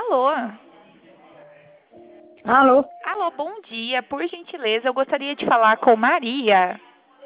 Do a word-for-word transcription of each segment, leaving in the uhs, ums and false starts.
Alô? Alô? Alô, bom dia. Por gentileza, eu gostaria de falar com Maria.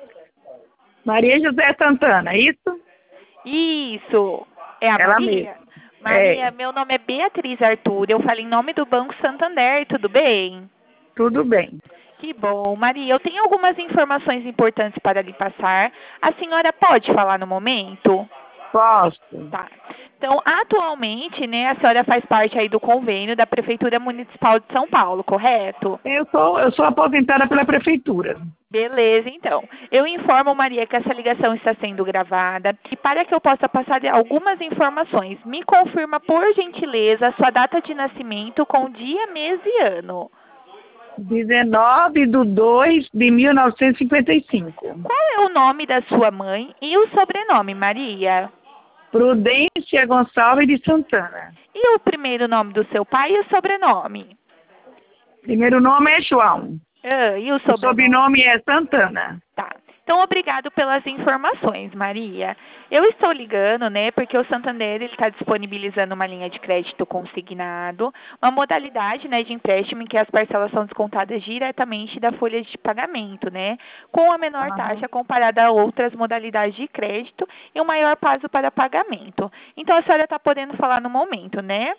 Maria José Santana, é isso? Isso. É a Ela Maria? mesma. Maria, É, meu nome é Beatriz Arthur. Eu falo em nome do Banco Santander. Tudo bem? tudo bem. Que bom. Maria, eu tenho algumas informações importantes para lhe passar. A senhora pode falar no momento? Posso. Tá. Então, atualmente, né, a senhora faz parte aí do convênio da Prefeitura Municipal de São Paulo, correto? Eu sou, eu sou aposentada pela prefeitura. Beleza, então. Eu informo, Maria, que essa ligação está sendo gravada e para que eu possa passar algumas informações, me confirma, por gentileza, a sua data de nascimento com dia, mês e ano. dezenove de dois de mil novecentos e cinquenta e cinco. Qual é o nome da sua mãe e o sobrenome, Maria? Prudência Gonçalves de Santana. E o primeiro nome do seu pai e o sobrenome? Primeiro nome é João. Ah, e o O sobrenome? sobrenome é Santana. Tá. Então, obrigado pelas informações, Maria. Eu estou ligando, né, porque o Santander está disponibilizando uma linha de crédito consignado, uma modalidade, né, de empréstimo em que as parcelas são descontadas diretamente da folha de pagamento, né, com a menor Aham. taxa comparada a outras modalidades de crédito e um maior prazo para pagamento. Então, a senhora está podendo falar no momento, né?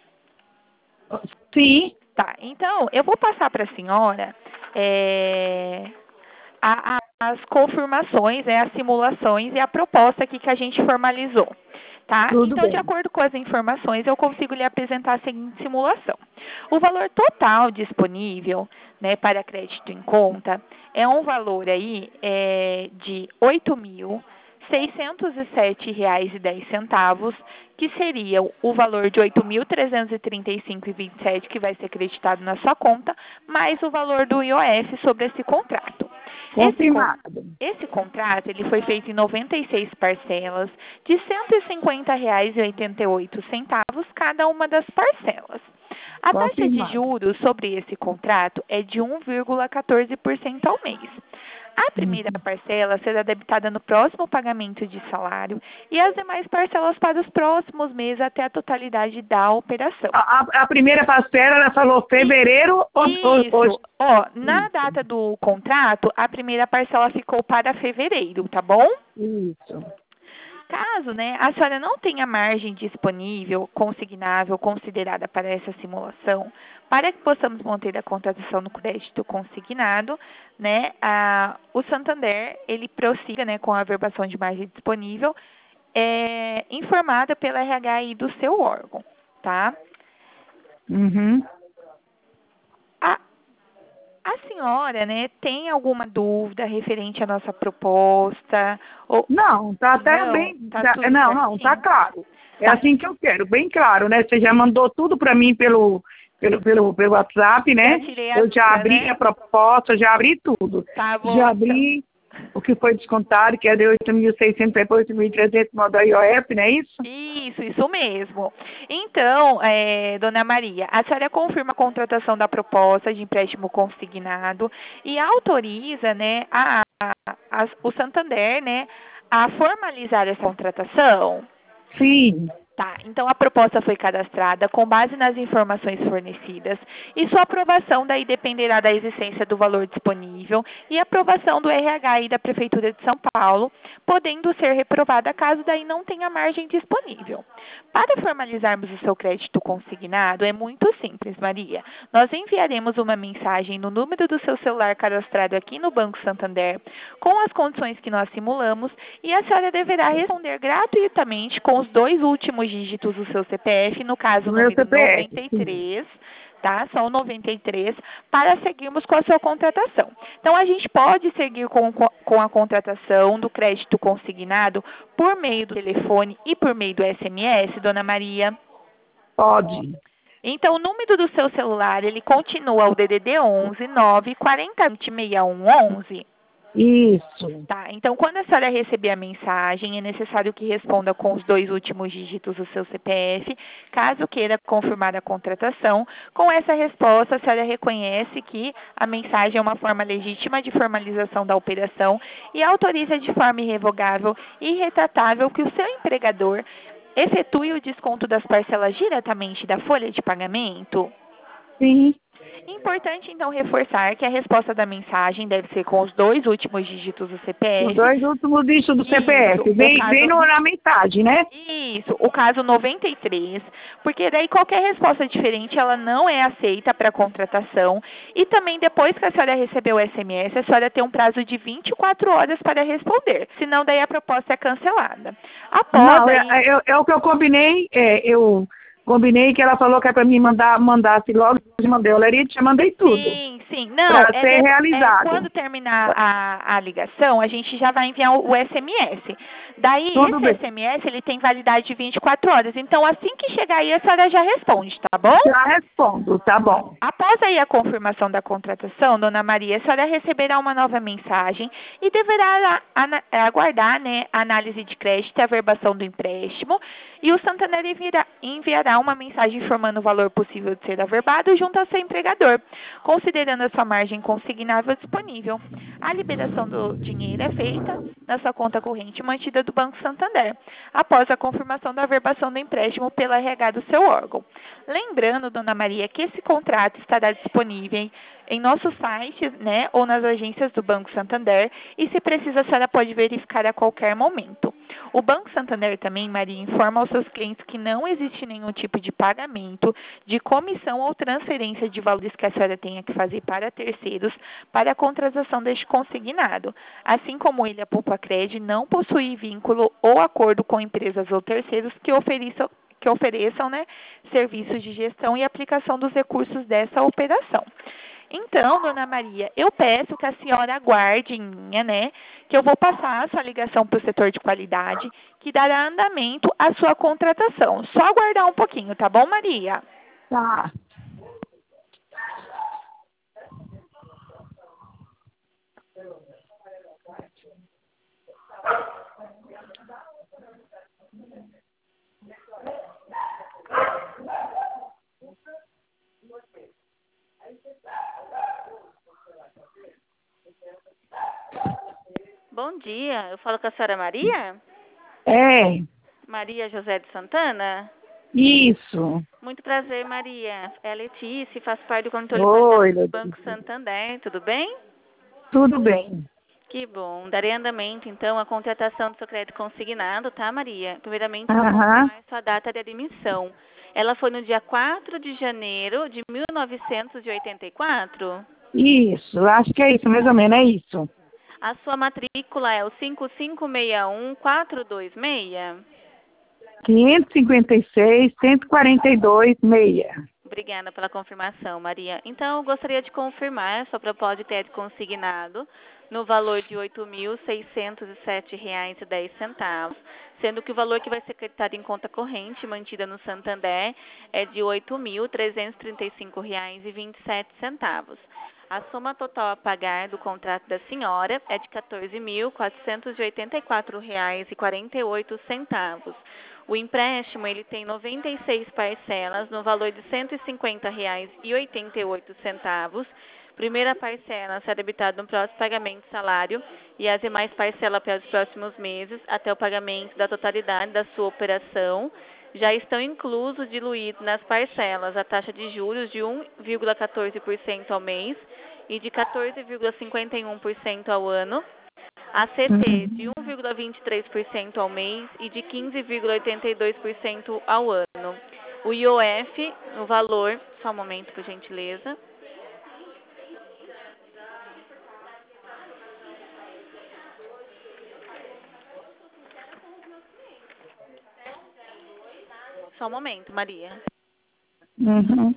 Sim, Tá. Então, eu vou passar para a senhora. É, a- a- as confirmações, né, as simulações e a proposta aqui que a gente formalizou. Tá? tudo Então, de bem. acordo com as informações, eu consigo lhe apresentar a seguinte simulação. O valor total disponível, né, para crédito em conta é um valor aí é, de oito mil seiscentos e sete reais e dez centavos, que seria o valor de oito mil trezentos e trinta e cinco reais e vinte e sete que vai ser acreditado na sua conta, mais o valor do I O F sobre esse contrato. Esse, con- Confirmado. esse contrato ele foi feito em noventa e seis parcelas de cento e cinquenta reais e oitenta e oito centavos cada uma das parcelas. A taxa de Confirmado. juros sobre esse contrato é de um vírgula quatorze por cento ao mês. A primeira Uhum. parcela será debitada no próximo pagamento de salário e as demais parcelas para os próximos meses até a totalidade da operação. A, a- a primeira parcela, ela falou fevereiro ou, ou, ou- Isso. Ó, na Isso, data do contrato, a primeira parcela ficou para fevereiro, tá bom? isso. Caso, né, a senhora não tenha margem disponível, consignável, considerada para essa simulação, para que possamos manter a contratação no crédito consignado, né, a, o Santander, ele prossiga, né, com a averbação de margem disponível, é, informada pela R H I do seu órgão, tá? Uhum. A, a senhora, né, tem alguma dúvida referente à nossa proposta? Ou Não, tá até não? bem. Tá tá- tudo não, não, tá certinho? claro. É Tá. assim que eu quero, bem claro, né? Você já mandou tudo para mim pelo, pelo, pelo, pelo WhatsApp, Já né? tirei a Eu já dúvida, abri a né? proposta, já abri tudo. Tá bom, Já então. abri o que foi descontado, que é de oito mil e seiscentos para oito mil e trezentos modo I O F, não é isso? Isso, isso mesmo. Então, é, dona Maria, a senhora confirma a contratação da proposta de empréstimo consignado e autoriza, né, a, a- a- o Santander, né, a formalizar essa contratação? Sim. Tá, então a proposta foi cadastrada com base nas informações fornecidas e sua aprovação daí dependerá da existência do valor disponível e aprovação do R H I da Prefeitura de São Paulo, podendo ser reprovada caso daí não tenha margem disponível. Para formalizarmos o seu crédito consignado é muito simples, Maria. Nós enviaremos uma mensagem no número do seu celular cadastrado aqui no Banco Santander com as condições que nós simulamos e a senhora deverá responder gratuitamente com os dois últimos dígitos do seu C P F, no caso o No meu número C P F, sim. noventa e três, tá? São noventa e três, para seguirmos com a sua contratação. Então, a gente pode seguir com, com a contratação do crédito consignado por meio do telefone e por meio do S M S, dona Maria? Pode. Então, o número do seu celular, ele continua o D D D onze nove quarenta vinte sessenta e um onze. Isso. Tá, então quando a senhora receber a mensagem, é necessário que responda com os dois últimos dígitos do seu C P F, caso queira confirmar a contratação. Com essa resposta, a senhora reconhece que a mensagem é uma forma legítima de formalização da operação e autoriza de forma irrevogável e irretratável que o seu empregador efetue o desconto das parcelas diretamente da folha de pagamento? Sim. Importante, então, reforçar que a resposta da mensagem deve ser com os dois últimos dígitos do C P F. Os dois últimos dígitos do C P F. Isso, Vem, o caso... vem no- na mensagem, né? Isso, o caso noventa e três, porque daí qualquer resposta diferente, ela não é aceita para contratação. E também, depois que a senhora recebeu o S M S, a senhora tem um prazo de vinte e quatro horas para responder. Senão, daí a proposta é cancelada. Após Não, é, aí... é, é o que eu combinei, é, eu combinei que ela falou que é para mim mandar, mandasse logo, eu mandei o lerite, já mandei tudo, Sim, sim. Não, para é, ser de- é realizado. quando terminar a, a ligação, a gente já vai enviar o, o S M S. Daí, Tudo esse bem. S M S, ele tem validade de vinte e quatro horas. Então, assim que chegar aí, a senhora já responde, tá bom? Já respondo, tá bom. Após aí a confirmação da contratação, dona Maria, a senhora receberá uma nova mensagem e deverá ana- aguardar, né, a análise de crédito e a averbação do empréstimo. E o Santander enviará, enviará uma mensagem informando o valor possível de ser averbado junto ao seu empregador, considerando a sua margem consignável disponível. A liberação do dinheiro é feita na sua conta corrente mantida do Banco Santander, após a confirmação da averbação do empréstimo pela R H do seu órgão. Lembrando, dona Maria, que esse contrato estará disponível em, em nosso site, né, ou nas agências do Banco Santander, e se precisa, a senhora pode verificar a qualquer momento. O Banco Santander também, Maria, informa aos seus clientes que não existe nenhum tipo de pagamento, de comissão ou transferência de valores que a senhora tenha que fazer para terceiros para a contratação deste consignado. Assim como ele, a Poupa Cred, não possui vínculo ou acordo com empresas ou terceiros que ofereçam que ofereçam, né, serviços de gestão e aplicação dos recursos dessa operação. Então, dona Maria, eu peço que a senhora aguarde em linha, né, que eu vou passar a sua ligação para o setor de qualidade, que dará andamento à sua contratação. Só aguardar um pouquinho, tá bom, Maria? Tá. Bom dia, eu falo com a senhora Maria? É, Maria José de Santana? isso. Muito prazer, Maria. É a Letícia, faço parte do controle de Oi, qualidade do Banco Letícia. Santander, tudo bem? Tudo bem. Que bom. Darei andamento, então, à contratação do seu crédito consignado, tá, Maria? Primeiramente, vou Aham. confirmar sua data de admissão. Ela foi no dia quatro de janeiro de mil novecentos e oitenta e quatro? Isso, acho que é isso, mais ou menos, é isso. A sua matrícula é o cinco cinco seis um quatro dois seis? quinhentos e cinquenta e seis, cento e quarenta e dois, meia. Obrigada pela confirmação, Maria. Então, eu gostaria de confirmar sua proposta de crédito consignado no valor de oito mil seiscentos e sete reais e dez centavos, sendo que o valor que vai ser creditado em conta corrente mantida no Santander é de oito mil trezentos e trinta e cinco reais e vinte e sete centavos. A soma total a pagar do contrato da senhora é de quatorze mil quatrocentos e oitenta e quatro reais e quarenta e oito centavos. O empréstimo ele tem noventa e seis parcelas no valor de cento e cinquenta reais e oitenta e oito centavos. Primeira parcela será debitada no próximo pagamento de salário e as demais parcelas para os próximos meses até o pagamento da totalidade da sua operação. Já estão inclusos diluídos nas parcelas a taxa de juros de um vírgula quatorze por cento ao mês e de quatorze vírgula cinquenta e um por cento ao ano, a C T de Uhum. um vírgula vinte e três por cento ao mês e de quinze vírgula oitenta e dois por cento ao ano. O I O F, o valor, só um momento, por gentileza. Só um momento, Maria. Uhum.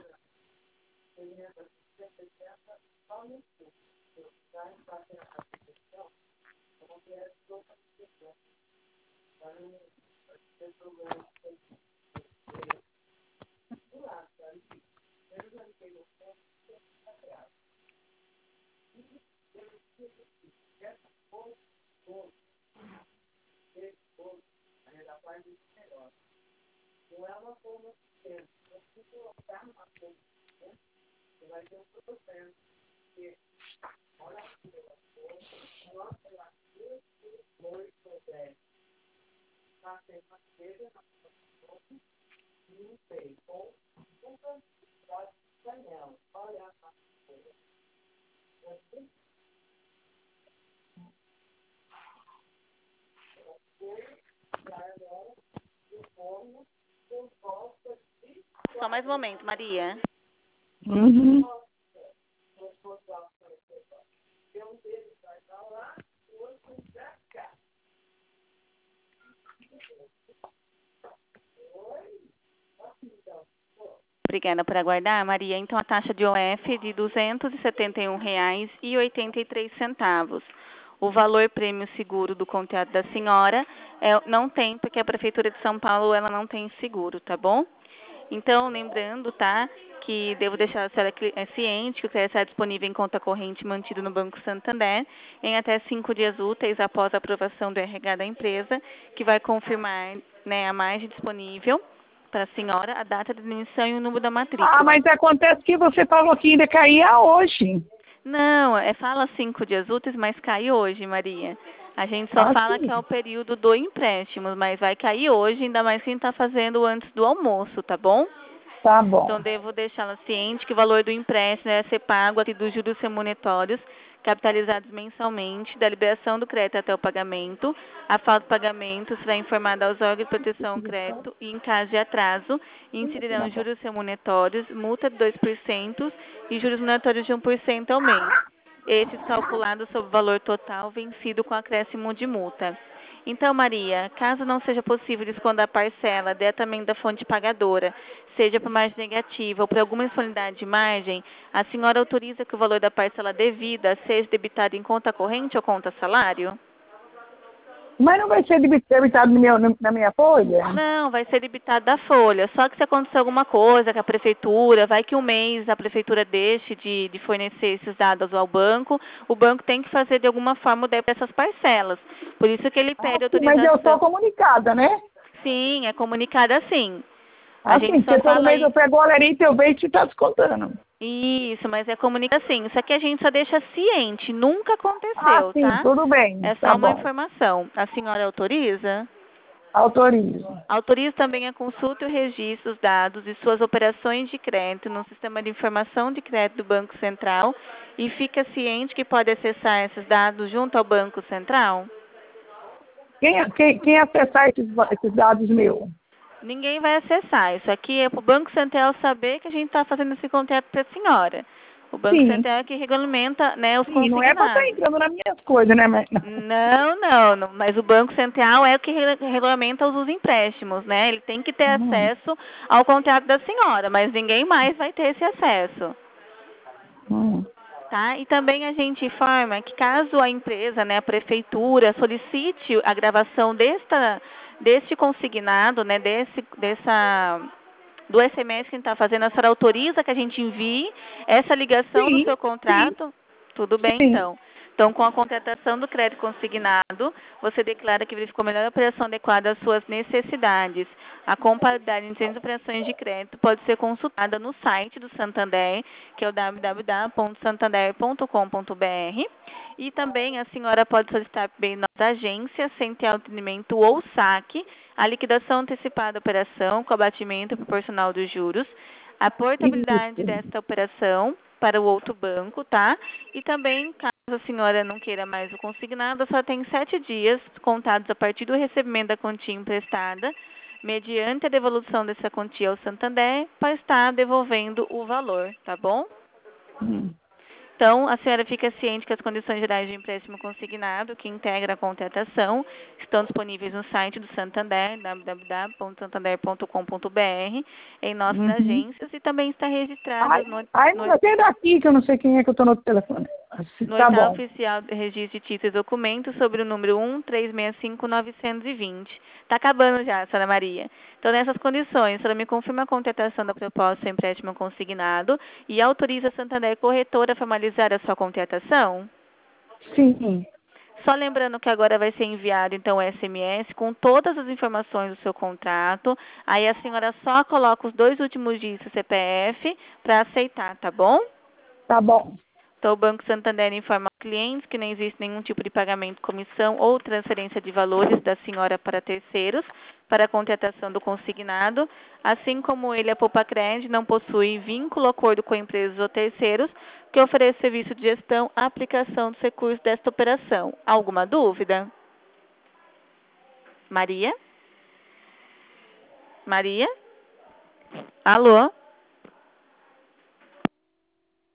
Só mais um momento, Maria. Uhum. Obrigada por aguardar, Maria. Então, a taxa de O F é de duzentos e setenta e um reais e oitenta e três centavos. O valor prêmio seguro do contrato da senhora é, não tem, porque a Prefeitura de São Paulo ela não tem seguro, tá bom? Então, lembrando, tá, que devo deixar a senhora ciente que o crédito está disponível em conta corrente mantido no Banco Santander em até cinco dias úteis após a aprovação do R H da empresa, que vai confirmar, né, a margem disponível para a senhora, a data de emissão e o número da matrícula. Ah, mas acontece que você falou que ainda caía hoje. Não, é, fala cinco dias úteis, mas cai hoje, Maria. A gente só Ah, fala sim. que é o período do empréstimo, mas vai cair hoje, ainda mais quem está fazendo antes do almoço, tá bom? Tá bom. Então, devo deixá-la ciente que o valor do empréstimo deve ser pago aqui dos juros remuneratórios, capitalizados mensalmente, da liberação do crédito até o pagamento. A falta de pagamento será informada aos órgãos de proteção ao crédito e, em caso de atraso, incidirão juros remuneratórios, multa de dois por cento e juros remuneratórios de um por cento ao mês. Esses calculados sobre o valor total vencido com acréscimo de multa. Então, Maria, caso não seja possível descontar a parcela diretamente da fonte pagadora, seja por margem negativa ou por alguma disponibilidade de margem, a senhora autoriza que o valor da parcela devida seja debitado em conta corrente ou conta salário? Mas não vai ser debitado no meu, no- na minha folha? Não, vai ser debitado da folha. Só que se acontecer alguma coisa com a prefeitura, vai que um mês a prefeitura deixe de, de fornecer esses dados ao banco, o banco tem que fazer de alguma forma o débito dessas parcelas. Por isso que ele pede Ah, sim, mas eu autorização. sou comunicada, né? Sim, é comunicado assim. A Assim, gente só porque todo fala mês eu isso. pego o alerite e eu vejo que está descontando. Isso, mas é comunicado assim. Isso aqui a gente só deixa ciente. Nunca Ah, aconteceu, sim, tá? tudo bem, É tá só uma bom. informação. A senhora autoriza? Autorizo. Autoriza também a consulta e o registro dos dados e suas operações de crédito no sistema de informação de crédito do Banco Central e fica ciente que pode acessar esses dados junto ao Banco Central? Quem, quem, quem acessar esses, esses dados meus? Ninguém vai acessar. Isso aqui é para o Banco Central saber que a gente está fazendo esse contrato para a senhora. O Banco Sim, Central é que regulamenta, né, os sim, não é para estar consignados. entrando nas minhas coisas, né? Mas, Não, não, não, mas o Banco Central é o que re- regulamenta os empréstimos, né? Ele tem que ter hum, acesso ao contrato da senhora, mas ninguém mais vai ter esse acesso, hum. tá? E também a gente informa que caso a empresa, né, a prefeitura, solicite a gravação desta, deste consignado, né, desse, dessa, do S M S que a gente está fazendo, a senhora autoriza que a gente envie essa ligação do Sim, seu sim, contrato? Tudo bem, sim. então. Então, com a contratação do crédito consignado, você declara que verificou a melhor operação adequada às suas necessidades. A compatibilidade entre as operações de crédito pode ser consultada no site do Santander, que é o w w w ponto santander ponto com ponto b r. E também a senhora pode solicitar bem nossa agência, sem ter atendimento ou saque, a liquidação antecipada da operação com abatimento proporcional dos juros, a portabilidade Isso. desta operação para o outro banco, tá? E também, caso a senhora não queira mais o consignado, só tem sete dias contados a partir do recebimento da quantia emprestada, mediante a devolução dessa quantia ao Santander, para estar devolvendo o valor, tá bom? Hum. Então, a senhora fica ciente que as condições gerais de empréstimo consignado, que integra a contratação, estão disponíveis no site do Santander, w w w ponto santander ponto com ponto b r, em nossas Uhum. agências, e também está registrada Ai, no, ai, no não é daqui que eu não sei quem é que eu estou no telefone. Assim, no tá Edital bom. Oficial de Registro de Títulos e Documentos sobre o número um três seis cinco nove dois zero. Está acabando já, senhora Maria. Então, nessas condições, a senhora me confirma a contratação da proposta de empréstimo consignado e autoriza a Santander Corretora a formalizar a sua contratação? Sim, Só lembrando que agora vai ser enviado, então, o S M S com todas as informações do seu contrato. Aí a senhora só coloca os dois últimos dígitos do C P F para aceitar, tá bom? tá bom. Então, o Banco Santander informa aos clientes que não existe nenhum tipo de pagamento, comissão ou transferência de valores da senhora para terceiros para a contratação do consignado, assim como ele, a Poupacred, não possui vínculo, acordo com empresas ou terceiros que ofereçam serviço de gestão, aplicação dos recursos desta operação. Alguma dúvida? Maria? Maria? Alô?